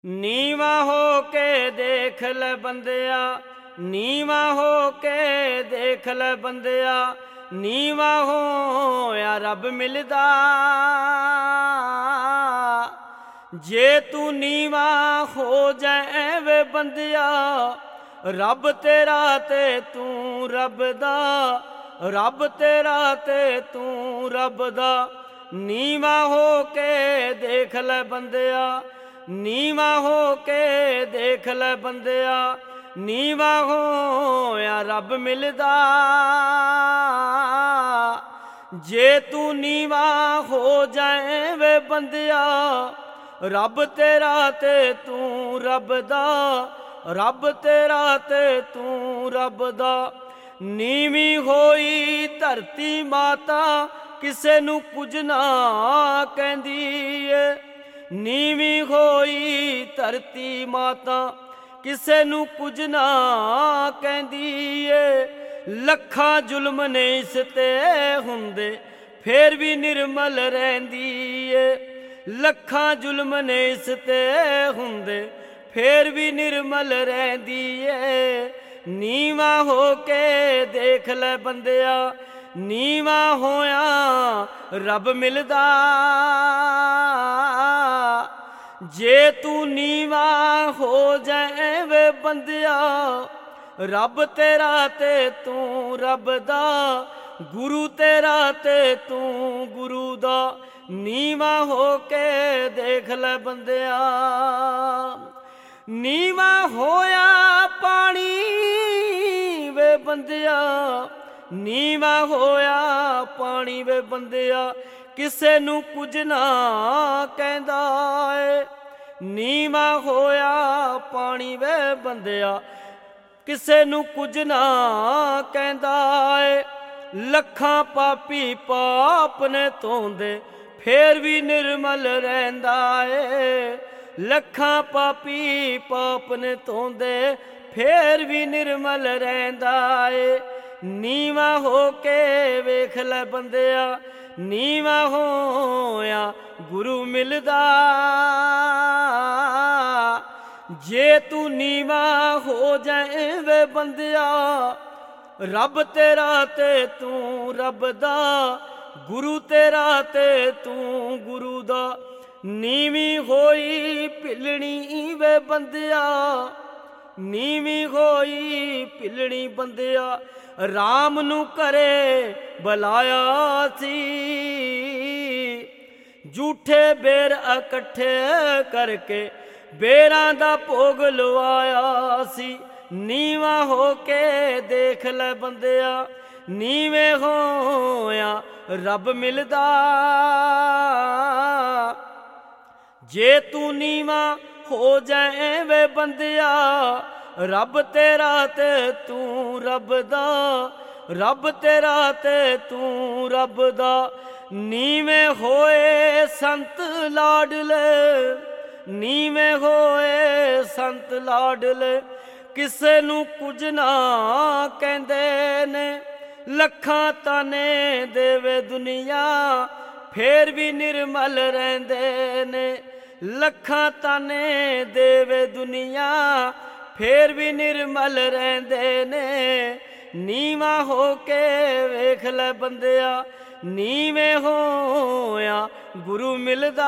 ਨੀਵਾਂ ਹੋ ਕੇ ਦੇਖ ਲੈ ਬੰਦਿਆ, ਨੀਵਾਂ ਹੋ ਕੇ ਦੇਖ ਲੈ ਬੰਦਿਆ, ਨੀਵਾਂ ਹੋਇਆ ਰੱਬ ਮਿਲਦਾ। ਜੇ ਤੂੰ ਨੀਵਾਂ ਹੋ ਜਾਏ ਵੇ ਬੰਦਿਆ, ਰੱਬ ਤੇਰਾ ਤੇ ਤੂੰ ਰੱਬ ਦਾ, ਰੱਬ ਤੇਰਾ ਤੇ ਤੂੰ ਰੱਬ ਦਾ। ਨੀਵਾਂ ਹੋ ਕੇ ਦੇਖ ਲੈ ਬੰਦਿਆ, ਨੀਵਾਂ ਹੋ ਕੇ ਦੇਖ ਲੈ ਬੰਦਿਆ, ਨੀਵਾਂ ਹੋਇਆ ਰੱਬ ਮਿਲਦਾ। ਜੇ ਤੂੰ ਨੀਵਾਂ ਹੋ ਜਾਏ ਵੇ ਬੰਦਿਆ, ਰੱਬ ਤੇਰਾ ਤੇ ਤੂੰ ਰੱਬ ਦਾ, ਰੱਬ ਤੇਰਾ ਤੇ ਤੂੰ ਰੱਬ ਦਾ। ਨੀਵੀਂ ਹੋਈ ਧਰਤੀ ਮਾਤਾ ਕਿਸੇ ਨੂੰ ਕੁਝ ਨਾ ਕਹਿੰਦੀ ਏ, ਨੀਵੀਂ ਹੋਈ ਧਰਤੀ ਮਾਤਾ ਕਿਸੇ ਨੂੰ ਕੁਝ ਨਾ ਕਹਿੰਦੀ ਏ। ਲੱਖਾਂ ਜ਼ੁਲਮ ਨੇ ਇਸ ਤੇ ਹੁੰਦੇ ਫੇਰ ਵੀ ਨਿਰਮਲ ਰਹਿੰਦੀ ਏ, ਲੱਖਾਂ ਜ਼ੁਲਮ ਨੇ ਇਸ ਤੇ ਹੁੰਦੇ ਫੇਰ ਵੀ ਨਿਰਮਲ ਰਹਿੰਦੀ ਏ। ਨੀਵਾਂ ਹੋ ਕੇ ਦੇਖ ਲੈ ਬੰਦਿਆ, ਨੀਵਾਂ ਹੋਇਆ ਰੱਬ ਮਿਲਦਾ। ਜੇ ਤੂੰ ਨੀਵਾਂ ਹੋ ਜਾਏ ਵੇ ਬੰਦਿਆ, ਰੱਬ ਤੇਰਾ ਤੇ ਤੂੰ ਰੱਬ ਦਾ, ਗੁਰੂ ਤੇਰਾ ਤੇ ਤੂੰ ਗੁਰੂ ਦਾ। ਨੀਵਾਂ ਹੋ ਕੇ ਦੇਖ ਲੈ ਬੰਦਿਆ। ਨੀਵਾਂ ਹੋਇਆ ਪਾਣੀ ਵੇ ਬੰਦਿਆ, ਨੀਵਾਂ ਹੋਇਆ ਪਾਣੀ ਵੇ ਬੰਦਿਆ, ਕਿਸੇ ਨੂੰ ਕੁਝ ਨਾ ਕਹਿੰਦਾ ਏ। ਨੀਵਾਂ ਹੋਇਆ ਪਾਣੀ ਵੇ ਬੰਦਿਆ, ਕਿਸੇ ਨੂੰ ਕੁਝ ਨਾ ਕਹਿੰਦਾ ਏ। ਲੱਖਾਂ ਪਾਪੀ ਪਾਪ ਨੇ ਧੋਂਦੇ ਫੇਰ ਵੀ ਨਿਰਮਲ ਰਹਿੰਦਾ ਏ, ਲੱਖਾਂ ਪਾਪੀ ਪਾਪ ਨੇ ਧੋਂਦੇ ਫੇਰ ਵੀ ਨਿਰਮਲ ਰਹਿੰਦਾ ਏ। ਨੀਵਾਂ ਹੋ ਕੇ ਵੇਖ ਲੈ ਬੰਦਿਆ, ਨੀਵਾਂ ਹੋਇਆ ਗੁਰੂ ਮਿਲਦਾ। ਜੇ ਤੂੰ ਨੀਵਾਂ ਹੋ ਜਾਏ ਵੇ ਬੰਦਿਆ, ਰੱਬ ਤੇਰਾ ਤੇ ਤੂੰ ਰੱਬ ਦਾ, ਗੁਰੂ ਤੇਰਾ ਤੇ ਤੂੰ ਗੁਰੂ ਦਾ। ਨੀਵੀਂ ਹੋਈ ਭਿਲਣੀ ਵੇ ਬੰਦਿਆ, ਨੀਵੀਂ ਹੋਈ ਭਿਲਣੀ ਬੰਦਿਆ, ਰਾਮ ਨੂੰ ਘਰੇ ਬੁਲਾਇਆ ਸੀ, ਝੂਠੇ ਬੇਰ ਇਕੱਠੇ ਕਰਕੇ ਬੇਰਾਂ ਦਾ ਭੋਗ ਲਵਾਇਆ ਸੀ। ਨੀਵਾਂ ਹੋ ਕੇ ਦੇਖ ਲੈ ਬੰਦਿਆ, ਨੀਵੇਂ ਹੋਇਆ ਰੱਬ ਮਿਲਦਾ। ਜੇ ਤੂੰ ਨੀਵਾਂ ਹੋ ਜਾਏ ਵੇ ਬੰਦਿਆ, ਰੱਬ ਤੇਰਾ ਤੇ ਤੂੰ ਰੱਬ ਦਾ, ਰੱਬ ਤੇਰਾ ਤੇ ਤੂੰ ਰੱਬ ਦਾ। ਨੀਵੇਂ ਹੋਏ ਸੰਤ ਲਾਡਲੇ, ਨੀਵੇਂ ਹੋਏ ਸੰਤ ਲਾਡਲੇ, ਕਿਸੇ ਨੂੰ ਕੁਝ ਨਾ ਕਹਿੰਦੇ ਨੇ। ਲੱਖਾਂ ਤਾਨੇ ਦੇਵੇ ਦੁਨੀਆ ਫੇਰ ਵੀ ਨਿਰਮਲ ਰਹਿੰਦੇ ਨੇ, ਲੱਖਾਂ ਤਾਨੇ ਦੇਵੇ ਦੁਨੀਆ ਫੇਰ ਵੀ ਨਿਰਮਲ ਰਹਿੰਦੇ ਨੇ। ਨੀਵਾਂ ਹੋ ਕੇ ਵੇਖ ਲੈ ਬੰਦਿਆ, ਨੀਵੇਂ ਹੋਇਆ ਗੁਰੂ ਮਿਲਦਾ।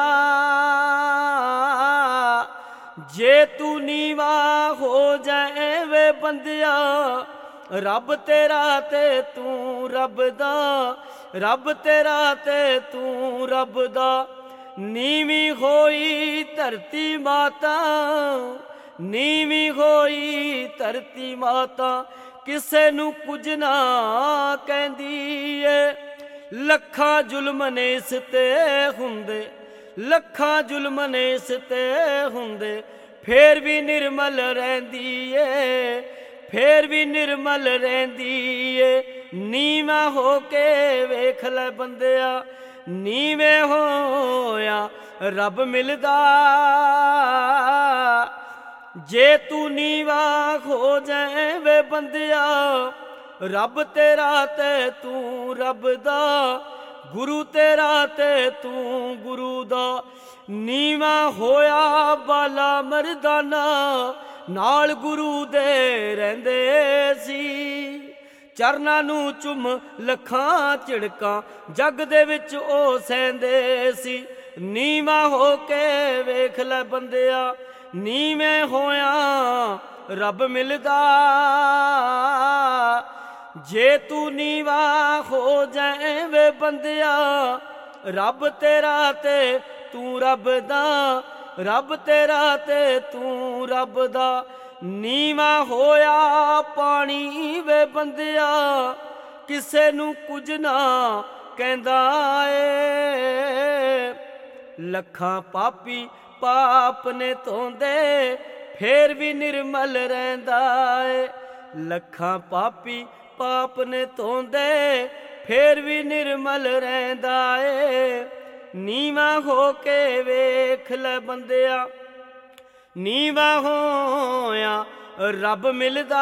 ਜੇ ਤੂੰ ਨੀਵਾਂ ਹੋ ਜਾਏ ਵੇ ਬੰਦਿਆ, ਰੱਬ ਤੇਰਾ ਤੇ ਤੂੰ ਰੱਬ ਦਾ, ਰੱਬ ਤੇਰਾ ਤੇ ਤੂੰ ਰੱਬ ਦਾ। ਨੀਵੀਂ ਹੋਈ ਧਰਤੀ ਮਾਤਾ, ਨੀਵੀਂ ਹੋਈ ਧਰਤੀ ਮਾਤਾ, ਕਿਸੇ ਨੂੰ ਕੁਝ ਨਾ ਕਹਿੰਦੀ ਏ। ਲੱਖਾਂ ਜ਼ੁਲਮ ਨੇ ਇਸ ਤੇ ਹੁੰਦੇ, ਲੱਖਾਂ ਜ਼ੁਲਮ ਨੇ ਇਸ ਤੇ ਹੁੰਦੇ ਫੇਰ ਵੀ ਨਿਰਮਲ ਰਹਿੰਦੀ ਏ, ਫੇਰ ਵੀ ਨਿਰਮਲ ਰਹਿੰਦੀ ਏ। ਨੀਵਾਂ ਹੋ ਕੇ ਵੇਖ ਲੈ ਬੰਦਿਆ, ਨੀਵੇਂ ਹੋਇਆ ਰੱਬ ਮਿਲਦਾ। ਜੇ ਤੂੰ ਨੀਵਾਂ ਹੋ ਜਾਏ ਵੇ ਬੰਦਿਆ, ਰੱਬ ਤੇਰਾ ਤੇ ਤੂੰ ਰੱਬ ਦਾ, ਗੁਰੂ ਤੇਰਾ ਤੇ ਤੂੰ ਗੁਰੂ ਦਾ। ਨੀਵਾਂ ਹੋਇਆ ਬਾਲਾ ਮਰਦਾਨਾ, ਨਾਲ ਗੁਰੂ ਦੇ ਰਹਿੰਦੇ ਸੀ। ਚਰਨਾਂ ਨੂੰ ਚੁੰਮ ਲੱਖਾਂ ਝਿੜਕਾਂ, ਜੱਗ ਦੇ ਵਿੱਚ ਉਹ ਸਹਿੰਦੇ ਸੀ। ਨੀਵਾਂ ਹੋ ਕੇ ਵੇਖ ਲੈ ਬੰਦਿਆ, ਨੀਵੇਂ ਹੋਇਆ ਰੱਬ ਮਿਲਦਾ। ਜੇ ਤੂੰ ਨੀਵਾਂ ਹੋ ਜਾਏ ਵੇ ਬੰਦਿਆ, ਰੱਬ ਤੇਰਾ ਤੇ ਤੂੰ ਰੱਬ ਦਾ, ਰੱਬ ਤੇਰਾ ਤੇ ਤੂੰ ਰੱਬ ਦਾ। ਨੀਵਾਂ ਹੋਇਆ ਪਾਣੀ ਵੇ ਬੰਦਿਆ, ਕਿਸੇ ਨੂੰ ਕੁਝ ਨਾ ਕਹਿੰਦਾ ਏ। ਲੱਖਾਂ ਪਾਪੀ ਪਾਪ ਨੇ ਧੋਂਦੇ, ਫੇਰ ਵੀ ਨਿਰਮਲ ਰਹਿੰਦਾ ਏ। ਲੱਖਾਂ ਪਾਪੀ ਪਾਪ ਨੇ ਧੋਂਦੇ, ਫੇਰ ਵੀ ਨਿਰਮਲ ਰਹਿੰਦਾ ਏ। ਨੀਵਾਂ ਹੋ ਕੇ ਵੇਖ ਲੈ ਬੰਦਿਆ, ਨੀਵਾਂ ਹੋਇਆ ਰੱਬ ਮਿਲਦਾ।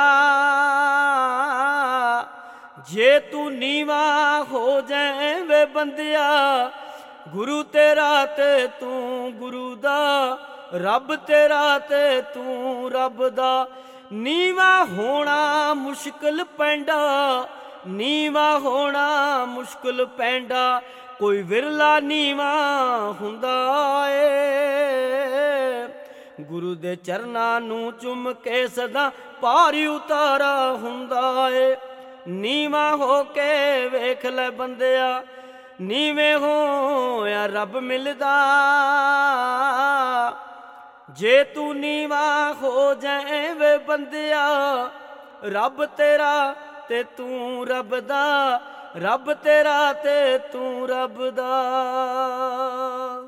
ਜੇ ਤੂੰ ਨੀਵਾਂ ਹੋ ਜਾਏ ਵੇ ਬੰਦਿਆ, ਗੁਰੂ ਤੇਰਾ ਤੇ ਤੂੰ ਗੁਰੂ ਦਾ, ਰੱਬ ਤੇਰਾ ਤੇ ਤੂੰ ਰੱਬ ਦਾ। ਨੀਵਾਂ ਹੋਣਾ ਮੁਸ਼ਕਿਲ ਪੈਂਦਾ, ਨੀਵਾਂ ਹੋਣਾ ਮੁਸ਼ਕਿਲ ਪੈਂਦਾ, ਕੋਈ ਵਿਰਲਾ ਨੀਵਾਂ ਹੁੰਦਾ ਏ। ਗੁਰੂ ਦੇ ਚਰਨਾਂ ਨੂੰ ਚੁੰਮ ਕੇ ਸਦਾ ਪਾਰ ਉਤਾਰਾ ਹੁੰਦਾ ਏ। ਨੀਵਾਂ ਹੋ ਕੇ ਵੇਖ ਲੈ ਬੰਦਿਆ, ਨੀਵੇਂ ਹੋਇਆ ਰੱਬ ਮਿਲਦਾ। ਜੇ ਤੂੰ ਨੀਵਾਂ ਹੋ ਜਾਏ ਵੇ ਬੰਦਿਆ, ਰੱਬ ਤੇਰਾ ਤੇ ਤੂੰ ਰੱਬ ਦਾ, ਰੱਬ ਤੇਰਾ ਤੇ ਤੂੰ ਰੱਬ ਦਾ।